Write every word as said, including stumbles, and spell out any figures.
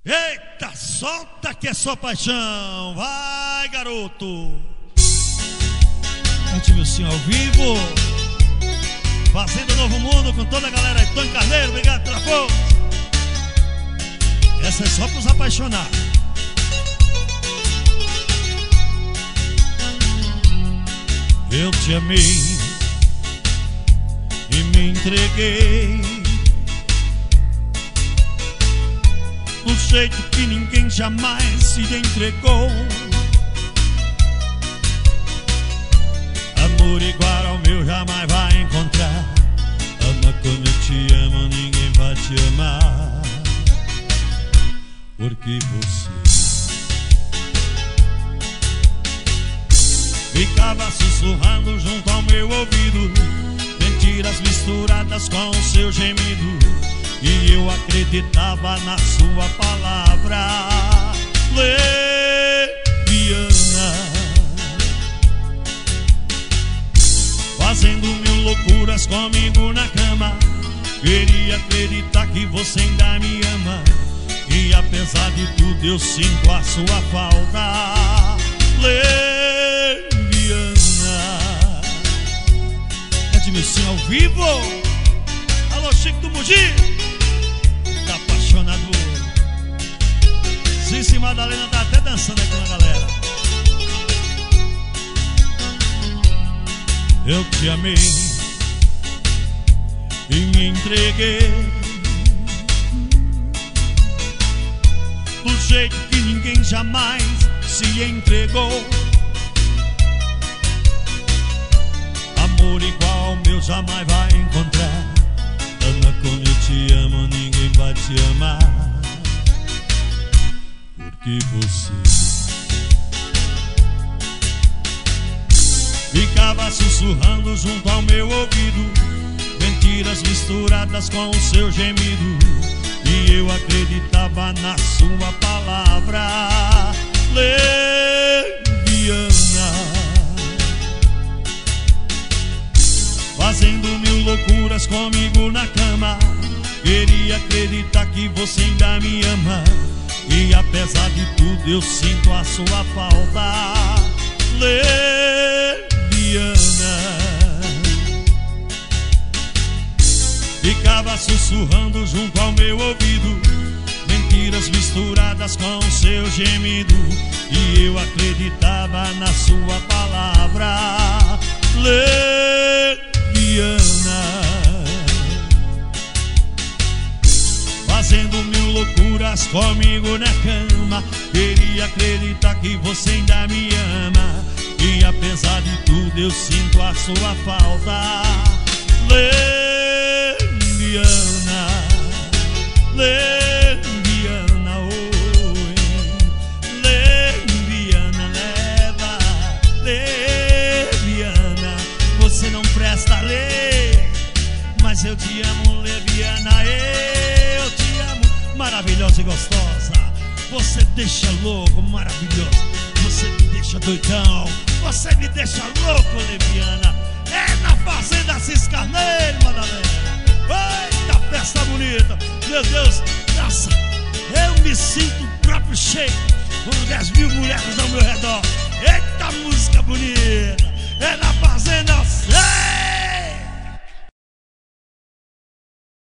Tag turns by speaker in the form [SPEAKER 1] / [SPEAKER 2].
[SPEAKER 1] Eita, solta que é só paixão. Vai, garoto. Edmilson ao vivo, fazendo Novo Mundo com toda a galera aí. Tony Carneiro, obrigado pela força. Essa é só pros apaixonados. Eu te amei e me entreguei do jeito que ninguém jamais se entregou. Amor igual ao meu jamais vai encontrar. Ama como eu te amo, ninguém vai te amar. Porque você ficava sussurrando junto ao meu ouvido, mentiras misturadas com o seu gemido, e eu acreditava na sua palavra. Leviana, fazendo mil loucuras comigo na cama. Queria acreditar que você ainda me ama, e apesar de tudo eu sinto a sua falta. Leviana, Edmilson ao vivo. Alô, Chico do Mudi, tá apaixonado. Cici Madalena tá até dançando aqui na galera. Eu te amei e me entreguei do jeito que ninguém jamais se entregou. Amor igual ao meu jamais vai encontrar. Ama como eu te amo, ninguém vai te amar. Porque você ficava sussurrando junto ao meu ouvido, mentiras misturadas com o seu gemido, e eu acreditava na sua palavra. Leviana, fazendo mil loucuras comigo na cama. Queria acreditar que você ainda me ama, e apesar de tudo eu sinto a sua falta. Leviana, ficava sussurrando junto ao meu ouvido, mentiras misturadas com o seu gemido, e eu acreditava na sua palavra. Leviana, fazendo mil loucuras comigo na cama. Queria acreditar que você ainda me ama, e apesar de tudo eu sinto a sua falta. Leviana, Leviana, oi. Leviana, leva. Leviana, você não presta lei, mas eu te amo, Leviana, eu te amo. Maravilhosa e gostosa, você deixa louco, maravilhosa. Você me deixa doidão, você me deixa louco, Leviana. É na Fazenda Cis Carneiro, Madalena. Eita, festa bonita. Meu Deus, nossa, eu me sinto o próprio Sheik, com dez mil mulheres ao meu redor. Eita, música bonita. É na Fazenda Cis.